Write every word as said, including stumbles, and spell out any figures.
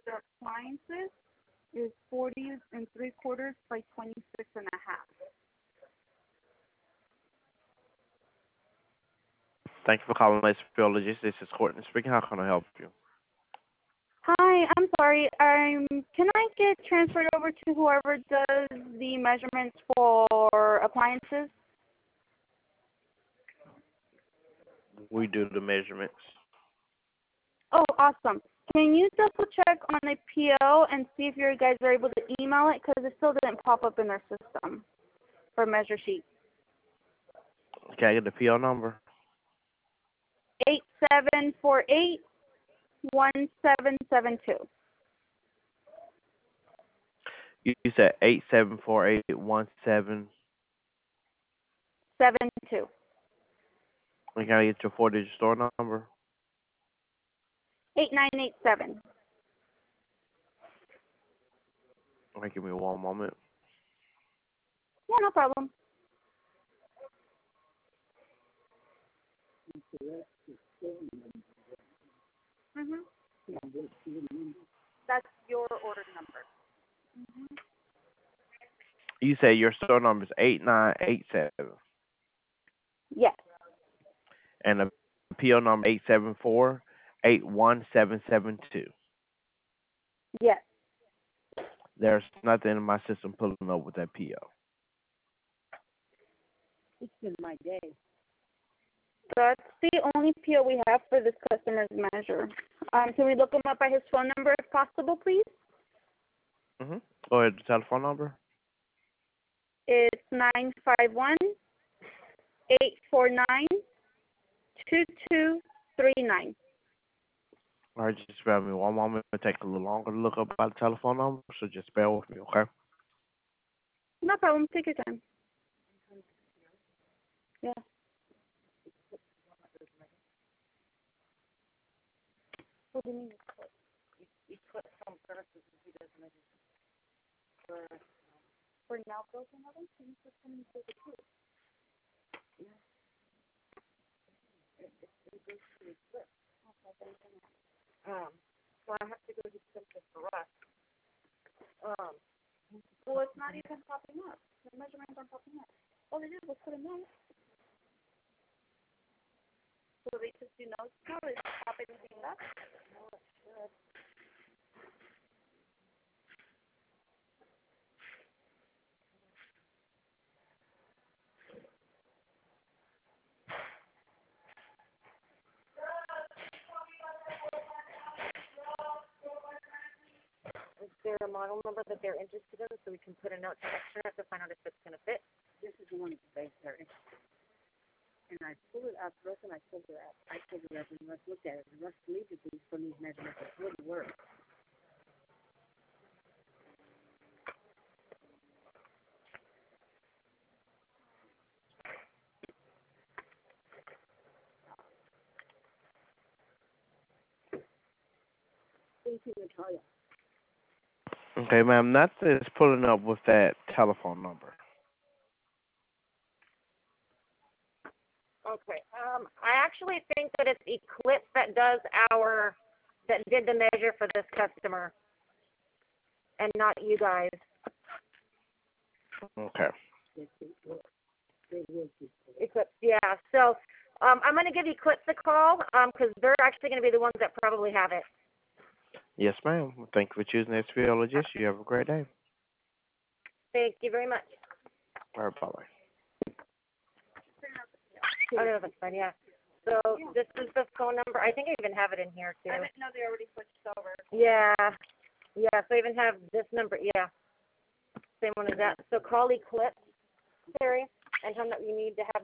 the appliances is forty and three quarters by twenty-six and a half. Thank you for calling Lacefield Logistics. This is Courtney speaking. How can I help you? Hi, I'm sorry. Um, can I get transferred over to whoever does the measurements for appliances? We do the measurements. Oh, awesome. Can you double check on a P O and see if you guys are able to email it? Because it still didn't pop up in their system for measure sheet. Can I get the P O number? eight seven four eight, one seven seven two. You, you said eight seven four eight one seven. seven two. Can I get your four-digit store number? eight nine eight seven. All right, give me one moment. Yeah, no problem. Mm-hmm. That's your order number. Mm-hmm. You say your store number is eight nine eight seven. Yes. And the P O number eight seven four eight one seven seven two. Yes. There's nothing in my system pulling up with that P O. It's been my day. That's the only P O we have for this customer's measure. Um, can we look him up by his phone number if possible, please? Mm-hmm. Go ahead, the telephone number. It's nine five one, eight four nine, two two three nine. All right, just bear with me one moment. It'll take a little longer to look up by the telephone number, so just bear with me, okay? No problem. Take your time. Yeah. What do you mean? He put some services if he doesn't make it. For, for now, broken oven? Can you put some into the food? Yeah. It, it, it goes to the slip. Um, so I have to go get something for us. Um, well, it's not even popping up. The measurements aren't popping up. All they did was put a note. So they just do notes now? Is it pop anything up? No, it should. Is there a model number that they're interested in so we can put a note to extra to find out if it's going to fit? This is the one that they're interested in. And I pulled it up, Russ, and I pulled it up. I pulled it up, and Russ looked at it, and Russ believed it from these measurements. It wouldn't work. Thank you, Natalia. Okay, ma'am, nothing is pulling up with that telephone number. Okay. Um, I actually think that it's Eclipse that does our, that did the measure for this customer, and not you guys. Okay. Eclipse, yeah. So um, I'm going to give Eclipse a call because um, they're actually going to be the ones that probably have it. Yes, ma'am. Thank you for choosing S P L Logistics. You have a great day. Thank you very much. All right, bye-bye. Oh, no, that's fine, yeah. So yeah. This is the phone number. I think I even have it in here, too. I didn't know they already switched over. Yeah. Yeah, so I even have this number. Yeah. Same one as that. So call Eclipse, Terry, and tell them that you need to have